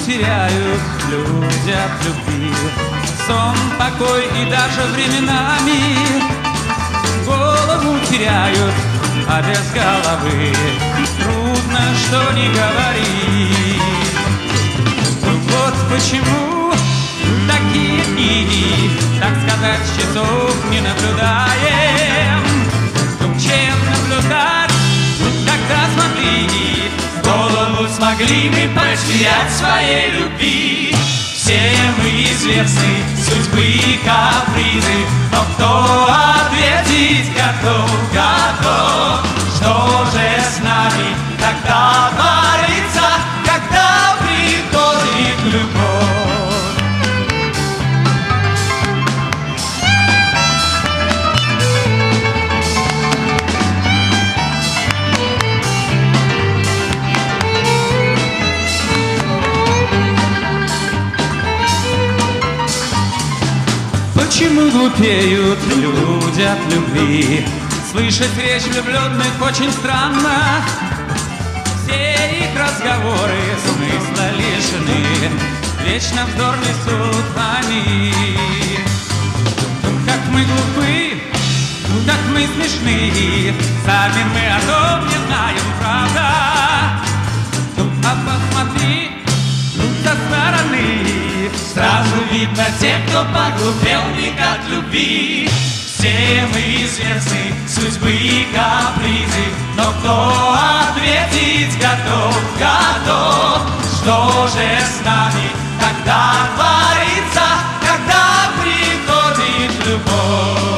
теряют люди от любви. Сон, покой и даже временами голову теряют, а без головы трудно, что ни говори. Вот почему такие дни, так сказать, с часов не наблюдаем. Чем наблюдать, когда смогли, в голову смогли мы потерять своей любви. Все мы известны судьбы и капризы, но кто ответить готов, готов? Что же с нами тогда творится, когда приходит любовь? Почему глупеют люди от любви? Слышать речь влюбленных очень странно. Все их разговоры смысла лишены, вечно вздор несут они. Как мы глупы, как мы смешны, сами мы о том не знаем, правда. А посмотри со стороны, сразу видно тех, кто поглупел век от любви. Все мы известны судьбы и капризы, но кто ответить готов, готов? Что же с нами тогда творится, когда приходит любовь?